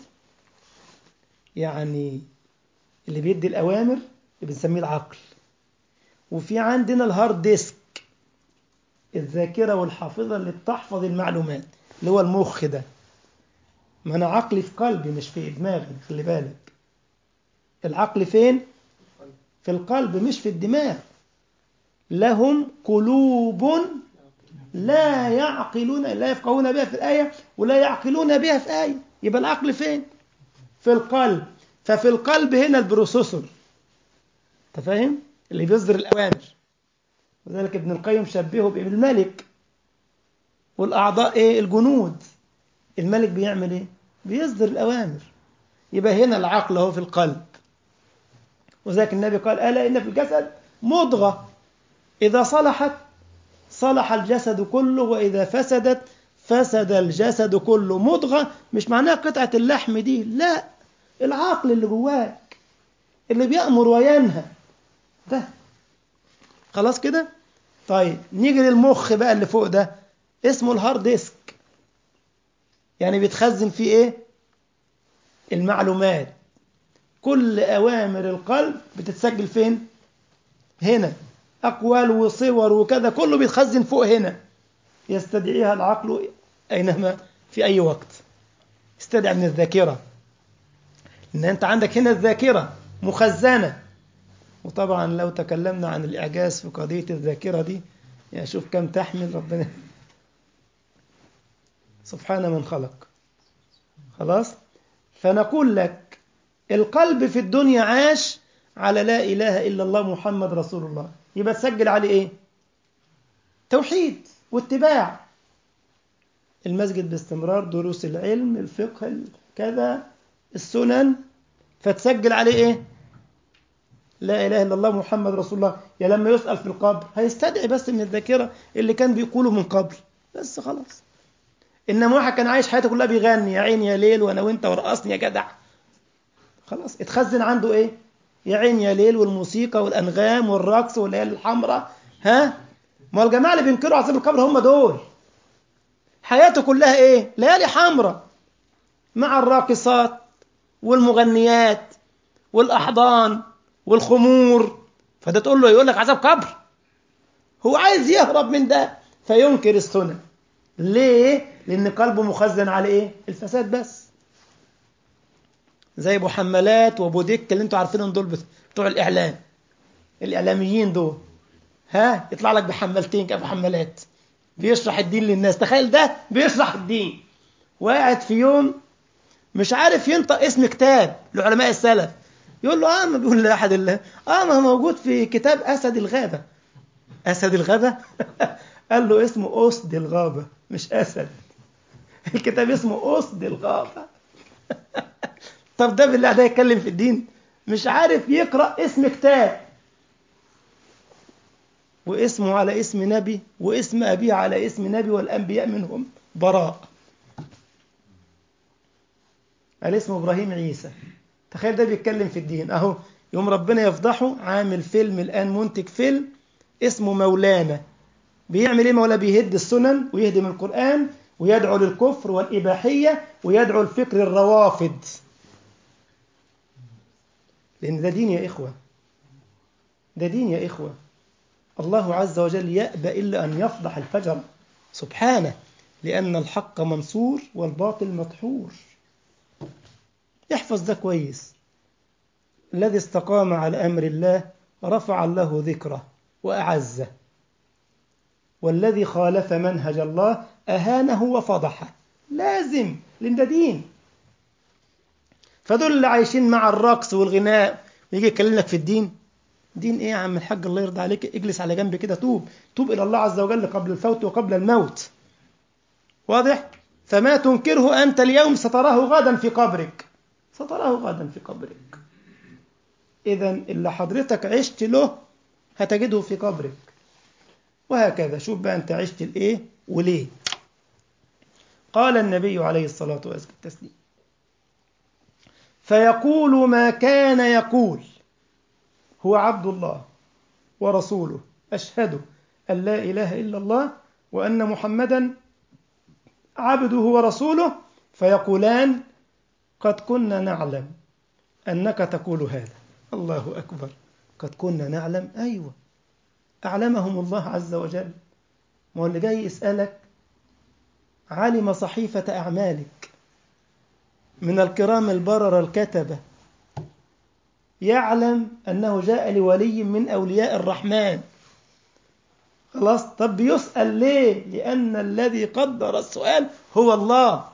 يعني اللي بيدي الأوامر اللي بنسميه العقل. وفي عندنا الهارد ديسك، الذاكرة والحافظة اللي بتحفظ المعلومات، اللي هو المخ ده. ما أنا عقلي في قلبي مش في دماغي، خلي بالك. العقل فين؟ في القلب مش في الدماغ. لهم قلوب لا يعقلون، لا يفقهون بها في الآية، ولا يعقلون بها في آية. يبقى العقل فين؟ في القلب. ففي القلب هنا البروسيسور، انت فاهم؟ اللي بيصدر الأوامر. وذلك ابن القيم شبهه بالملك، والأعضاء ايه؟ الجنود. الملك بيعمل ايه؟ بيصدر الأوامر. يبقى هنا العقل هو في القلب. وذلك النبي قال ألا إن في الجسد مضغة إذا صلحت صلح الجسد كله، وإذا فسدت فسد الجسد كله. مضغة مش معناها قطعة اللحم دي، لا، العقل اللي جواك اللي بيأمر وينهى ده. خلاص كده؟ طيب نيجي للمخ بقى اللي فوق ده، اسمه الهارد ديسك. يعني بيتخزن فيه ايه؟ المعلومات. كل أوامر القلب بتتسجل فين؟ هنا. أقوال وصور وكذا كله بيتخزن فوق هنا، يستدعيها العقل أينما في أي وقت. استدعي من الذاكرة، إن أنت عندك هنا الذاكرة مخزنة. وطبعا لو تكلمنا عن الإعجاز في قضية الذاكرة دي، يعني شوف كم تحمل ربنا، سبحان من خلق. خلاص. فنقول لك القلب في الدنيا عاش على لا إله إلا الله محمد رسول الله، يبقى تسجل عليه إيه؟ توحيد واتباع. المسجد باستمرار، دروس العلم، الفقه، كذا، السنن. فتسجل عليه إيه؟ لا إله إلا الله محمد رسول الله، يا لما يسأل في القبر هيستدعي بس من الذاكرة اللي كان بيقوله من قبل بس خلاص. إنما واحد كان عايش حياته كلها بيغني يا عين يا ليل وأنا وأنت ورقصني يا جدع، خلاص اتخزن عنده إيه؟ يا عين يا ليل والموسيقى والأنغام والرقص والليالي الحمراء. ها؟ ما الجماعة اللي بينكروا عذاب القبر هم دول، حياته كلها إيه؟ ليالي حمراء مع الراقصات والمغنيات والأحضان والخمور. فده تقول له يقول لك عذاب قبر، هو عايز يهرب من ده فينكر السنة. ليه؟ لأن قلبه مخزن على إيه؟ الفساد بس. زي أبو حمالات وأبو ديك اللي أنتوا عارفينهم دول بتوع الإعلام، الإعلاميين دول، ها يطلع لك بحمالتين كأبو حمالات بيشرح الدين للناس. تخيل ده بيشرح الدين وقاعد في يوم مش عارف ينطق اسم كتاب لعلماء السلف، يقول له اه ما بيقول لأحد الله اه ما هو موجود في كتاب أسد الغابة. أسد الغابة قال له اسمه أسد الغابة مش أسد، الكتاب اسمه أسد الغابة. طب ده بالله ده يتكلم في الدين؟ مش عارف يقرأ اسم كتاب واسمه على اسم نبي واسم أبيه على اسم نبي والأنبياء منهم براء، قال اسمه إبراهيم عيسى. تخيل ده بيتكلم في الدين أهو. يوم ربنا يفضحه عامل فيلم الآن، منتج فيلم اسمه مولانا. بيعمل ايه مولا؟ بيهد السنن ويهدم القرآن ويدعو للكفر والإباحية ويدعو الفكر الروافض، لأن ده دين يا إخوة، ده دين يا إخوة. الله عز وجل يأبى إلا أن يفضح الفجر سبحانه، لأن الحق منصور والباطل مدحور. يحفظ ده كويس. الذي استقام على أمر الله رفع الله ذكره وأعزه، والذي خالف منهج الله أهانه وفضحه. لازم، لأن ده دين. فدول اللي عايشين مع الرقص والغناء ويجي يكلمك في الدين. دين ايه يا عم الحاج الله يرضى عليك؟ اجلس على جنب كده، توب توب إلى الله عز وجل قبل الفوت وقبل الموت. واضح؟ فما تنكره أنت اليوم ستراه غدا في قبرك، ستراه غدا في قبرك. إذا اللي حضرتك عشت له هتجده في قبرك، وهكذا. شوف بقى أنت عشت الإيه وليه. قال النبي عليه الصلاة والسلام: فيقول ما كان يقول هو عبد الله ورسوله أشهد أن لا إله إلا الله وأن محمدا عبده ورسوله، فيقولان قد كنا نعلم أنك تقول هذا. الله أكبر. قد كنا نعلم، أيوة أعلمهم الله عز وجل. ما هو اللي جاي يسألك علم صحيفة أعمالك من الكرام البررة الكتبة، يعلم أنه جاء لولي من أولياء الرحمن. خلاص، طب بيسأل ليه؟ لأن الذي قدر السؤال هو الله،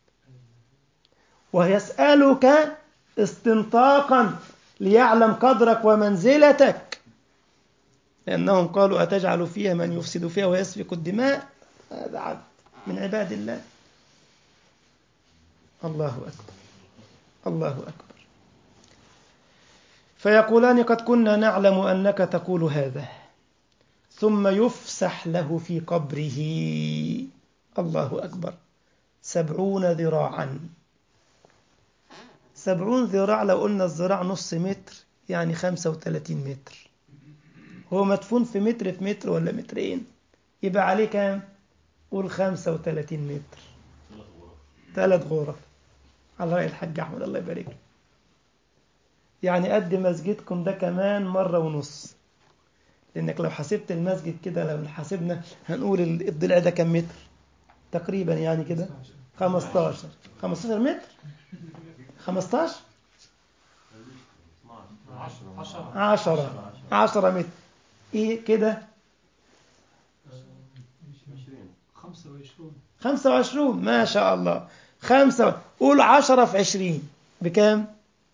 ويسألك استنطاقا ليعلم قدرك ومنزلتك، لأنهم قالوا أتجعل فيها من يفسد فيها ويسفك الدماء. هذا عبد من عباد الله. الله أكبر، الله أكبر. فيقولان قد كنا نعلم أنك تقول هذا، ثم يفسح له في قبره، الله أكبر، سبعون ذراعا. سبعون ذراع، لو قلنا الذراع نص متر يعني خمسة وثلاثين متر. هو مدفون في متر في متر ولا مترين، يبقى عليه كام؟ قول خمسة وثلاثين متر، ثلاث غرف على رأي الحاج أحمد الله يبارك له. يعني قد مسجدكم ده كمان مرة ونص، لأنك لو حسبت المسجد كده، لو حسبنا هنقول الضلع ده كم متر تقريبا؟ يعني كده خمستاشر خمستاشر متر، خمستاشر عشرة عشرة متر. إيه كده؟ خمسة وعشرون، ما شاء الله. خمسة، قول عشرة في عشرين بكام؟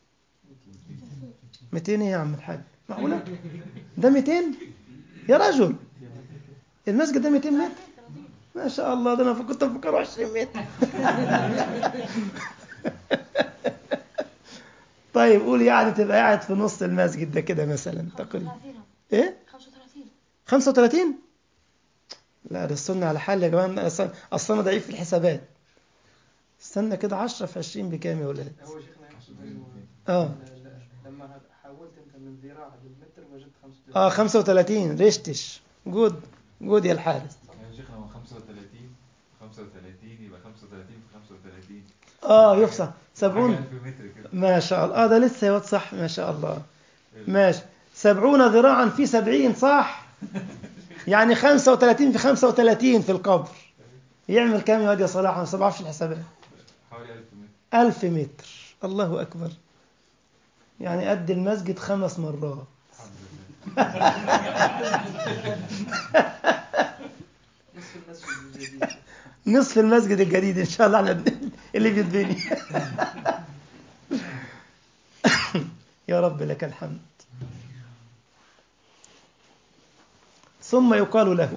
مئتين. يا عم الحاج معقولة ده مئتين يا رجل؟ المسجد ده مئتين متر؟ ما شاء الله، ده أنا كنت أفكر عشرين متر. طيب قول يعني تبقى قاعد في نص المسجد ده كده مثلا تقريبا. ايه خمسة وثلاثين. خمسة وثلاثين؟ لا ده السنة على حال يا جماعة، أصل- اصل انا ضعيف في الحسابات. استنى كده، عشرة في عشرين بكام يا ولاد؟ هو شيخنا يقصد انه اه لا- لا، لما حولت انت من ذراع للمتر وجدت خمسة وثلاثين. اه خمسة وثلاثين ريشتش. جود جود يا الحارس. يا شيخنا هو خمسة وثلاثين خمسة وثلاثين يبقى خمسة وثلاثين في خمسة وثلاثين. اه يفصح حاجة سبعون. ألف متر كده. ما شاء الله، اه ده لسه يواد صح، ما شاء الله. ماشي، سبعون ذراعا في سبعين، صح؟ يعني خمسة وثلاثين في خمسة وثلاثين في القبر يعمل كام يا واد يا صلاح؟ أنا ما بعرفش الحسابات. حوالي ألف متر. ألف متر. الله أكبر، يعني قد المسجد خمس مرات. الحمد لله. نصف المسجد الجديد. نصف المسجد الجديد إن شاء الله احنا بن- اللي بيتبني. يا رب لك الحمد. ثم يقال له،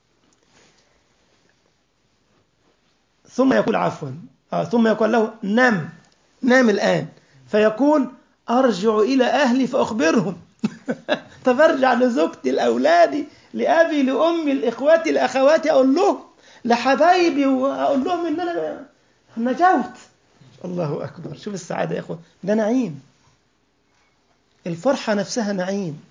ثم يقول عفوا آه ثم يقول له نم نام الآن، فيقول أرجع إلى أهلي فأخبرهم. طب أرجع لزوجتي، لأولادي، لأبي، لأمي، لإخواتي، لأخواتي، أقول لهم، لحبايبي، وأقول لهم إن أنا نجوت. الله أكبر، شوف السعادة يا إخوة، ده نعيم. الفرحة نفسها نعيم.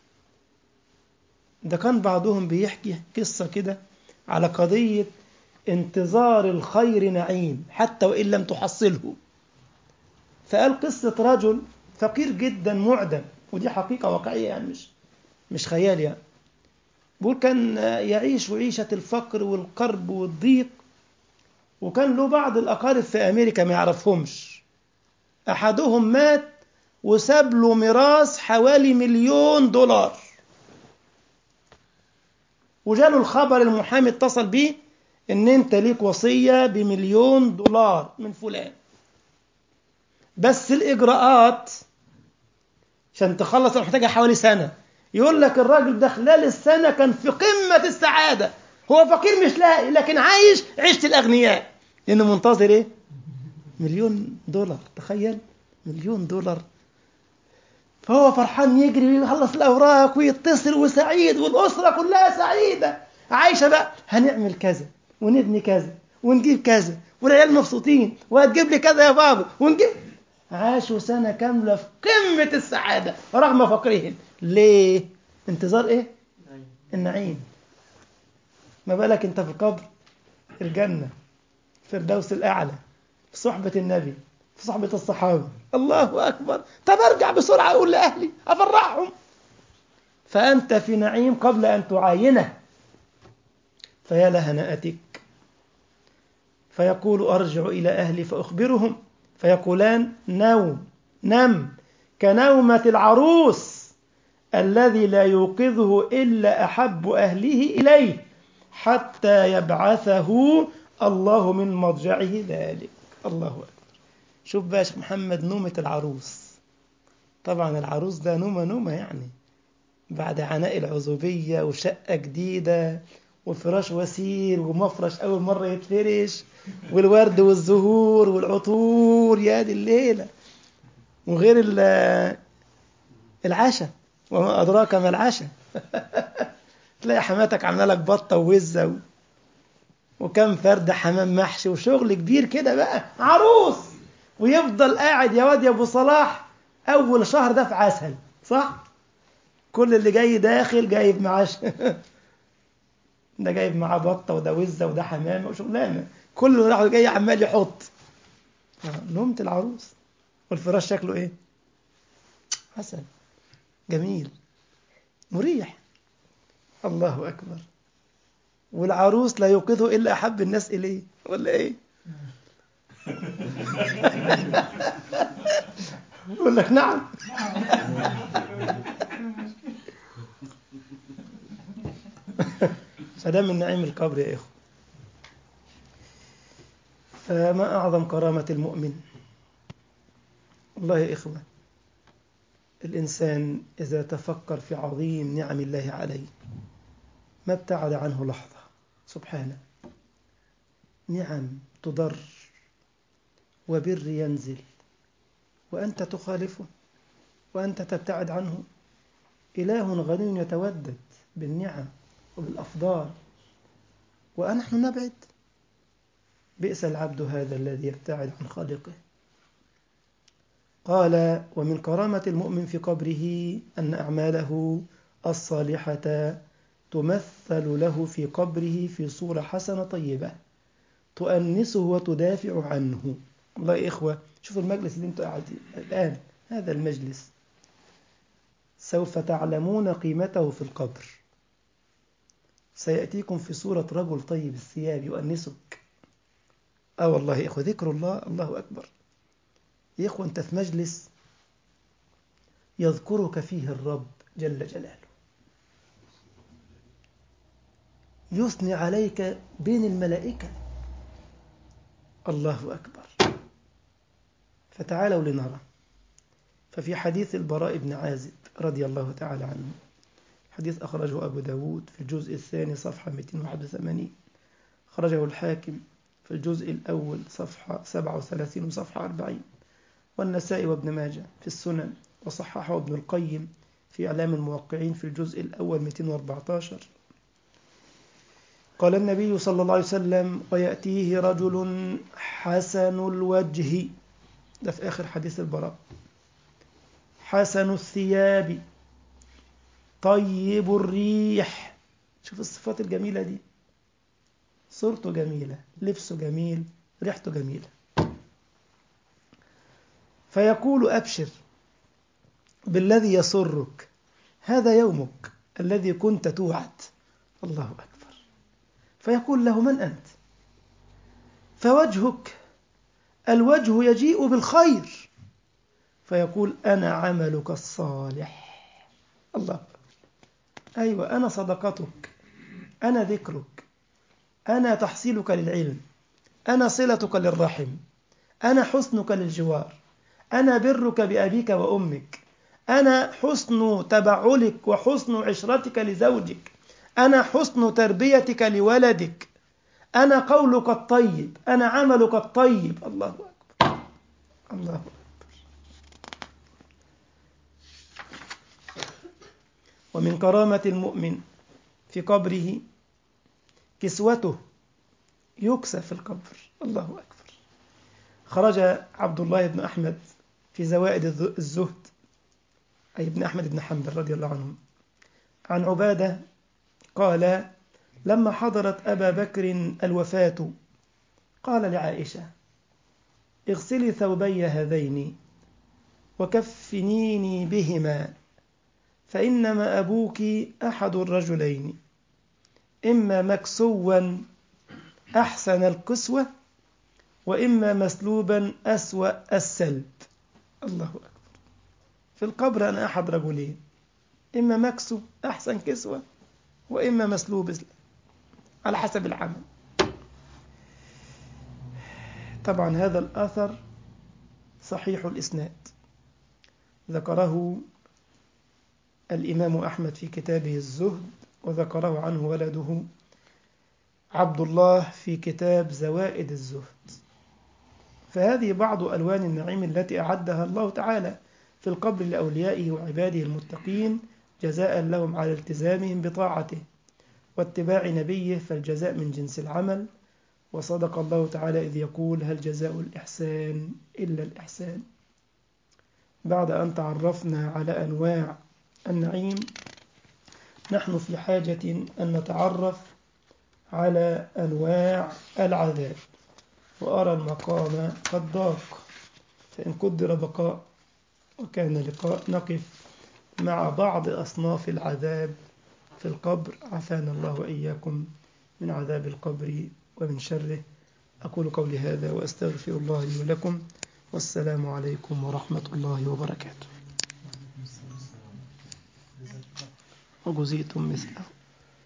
ده كان بعضهم بيحكي قصة كده على قضية انتظار الخير نعيم حتى وإن لم تحصله. فقال قصة رجل فقير جدا معدم، ودي حقيقة واقعية يعني مش مش خيال يعني. بيقول كان يعيش عيشة الفقر والكرب والضيق، وكان له بعض الأقارب في أمريكا ما يعرفهمش. أحدهم مات وساب له ميراث حوالي مليون دولار، وجاله الخبر، المحامي اتصل بيه إن أنت ليك وصية بمليون دولار من فلان، بس الإجراءات عشان تخلص محتاجة حوالي سنة. يقول لك الراجل ده خلال السنة كان في قمة السعادة، هو فقير مش لاقي لكن عايش عيشة الأغنياء، لأنه منتظر إيه؟ مليون دولار. تخيل، مليون دولار. فهو فرحان يجري ويخلص الأوراق ويتصل وسعيد، والأسرة كلها سعيدة عايشة بقى، هنعمل كذا ونبني كذا ونجيب كذا، والعيال مبسوطين، وهتجيب لي كذا يا بابا ونجيب. عاشوا سنة كاملة في قمة السعادة رغم فقرهم. ليه؟ انتظار ايه؟ النعيم. ما بالك انت في القبر، الجنة، الفردوس الأعلى، في صحبة النبي، في صحبة الصحابة. الله أكبر. طب أرجع بسرعة أقول لأهلي أفرحهم. فأنت في نعيم قبل أن تعاينه، فيا لهنأتك. فيقول أرجع إلى أهلي فأخبرهم، فيقولان نوم نم كنومة العروس الذي لا يوقظه إلا أحب أهله إليه حتى يبعثه الله من مضجعه ذلك. الله أكبر. شوف بقى شيخ محمد، نومة العروس. طبعا العروس ده نومة نومة يعني، بعد عناء العزوبية وشقة جديدة وفراش وسير ومفرش أول مرة يتفرش والورد والزهور والعطور، يا دي الليلة. وغير العشاء، وما أدراك ما العشاء. تلاقي حماتك عامله لك بطة ووزة و... وكم فرد حمام محشي وشغل كبير كده بقى، عروس. ويفضل قاعد يا واد يا أبو صلاح أول شهر ده في عسل، صح؟ كل اللي جاي داخل جايب معاش. ده جايب معاه بطة وده وزة وده حمام وشغلانة، كل اللي راح جاي عمال يحط. نومة العروس. والفراش شكله ايه؟ عسل، جميل، مريح. الله أكبر. والعروس لا يوقظه إلا أحب الناس إليه، ولا إيه؟ يقول لك نعم. فده من نعيم القبر يا إخوة. فما أعظم كرامة المؤمن. والله يا إخوة، الإنسان إذا تفكر في عظيم نعم الله عليه ما ابتعد عنه لحظة. سبحانه، نعم تضر وبر ينزل وأنت تخالفه وأنت تبتعد عنه. إله غني يتودد بالنعم وبالأفضال ونحن نبعد. بئس العبد هذا الذي يبتعد عن خالقه. قال: ومن كرامة المؤمن في قبره أن أعماله الصالحة تمثل له في قبره في صورة حسنة طيبة تؤنسه وتدافع عنه. والله يا إخوة، شوفوا المجلس اللي انتوا قاعدين الآن، هذا المجلس سوف تعلمون قيمته في القبر. سيأتيكم في صورة رجل طيب الثياب يؤنسك. آه والله يا إخوة، ذكر الله، الله أكبر. يا إخوة، أنت في مجلس يذكرك فيه الرب جل جلاله، يثني عليك بين الملائكة. الله أكبر. فتعالوا لنرى. ففي حديث البراء بن عازب رضي الله تعالى عنه، حديث أخرجه أبو داود في الجزء الثاني صفحة مئتين وواحد وثمانين، خرجه الحاكم في الجزء الأول صفحة سبعة وثلاثين وصفحة أربعين، والنسائي وابن ماجه في السنن، وصححه ابن القيم في إعلام الموقعين في الجزء الأول مئتين وأربعة عشر. قال النبي صلى الله عليه وسلم: ويأتيه رجل حسن الوجه، ده في آخر حديث البراء، حسن الثياب طيب الريح. شوف الصفات الجميلة دي، صورته جميلة، لبسه جميل، ريحته جميلة. فيقول: أبشر بالذي يسرك، هذا يومك الذي كنت توعد. الله أكبر. فيقول له: من أنت؟ فوجهك الوجه يجيء بالخير. فيقول: أنا عملك الصالح. الله أكبر. أيوة، أنا صدقتك، أنا ذكرك، أنا تحصيلك للعلم، أنا صلتك للرحم، أنا حسنك للجوار، أنا برك بأبيك وأمك، أنا حسن تبعلك وحسن عشرتك لزوجك، أنا حسن تربيتك لولدك، أنا قولك الطيب، أنا عملك الطيب. الله أكبر. الله أكبر. ومن كرامة المؤمن في قبره كسوته، يكسى في القبر. الله أكبر. خرج عبد الله بن أحمد في زوائد الزهد، أي ابن أحمد بن حنبل رضي الله عنه، عن عبادة قال: لما حضرت أبا بكر الوفاة قال لعائشة: اغسلي ثوبي هذين وكفنيني بهما، فإنما أبوك أحد الرجلين، إما مكسوا أحسن الكسوة، وإما مسلوبا أسوأ السلب. الله أكبر. في القبر أنا أحد رجلين، إما مكسو أحسن كسوة، وإما مسلوب على حسب العمل. طبعا هذا الأثر صحيح الإسناد، ذكره الإمام أحمد في كتابه الزهد، وذكره عنه ولده عبد الله في كتاب زوائد الزهد. فهذه بعض ألوان النعيم التي أعدها الله تعالى في القبر لأوليائه وعباده المتقين، جزاء لهم على التزامهم بطاعته واتباع نبيه، فالجزاء من جنس العمل. وصدق الله تعالى إذ يقول: هل جزاء الإحسان إلا الإحسان. بعد أن تعرفنا على أنواع النعيم، نحن في حاجة أن نتعرف على أنواع العذاب. وأرى المقام قد ضاق، فإن قدر بقاء وكان لقاء نقف مع بعض أصناف العذاب في القبر. عافانا الله وإياكم من عذاب القبر ومن شره. أقول قولي هذا وأستغفر الله لي ولكم، والسلام عليكم ورحمة الله وبركاته. وجزيتم مثله.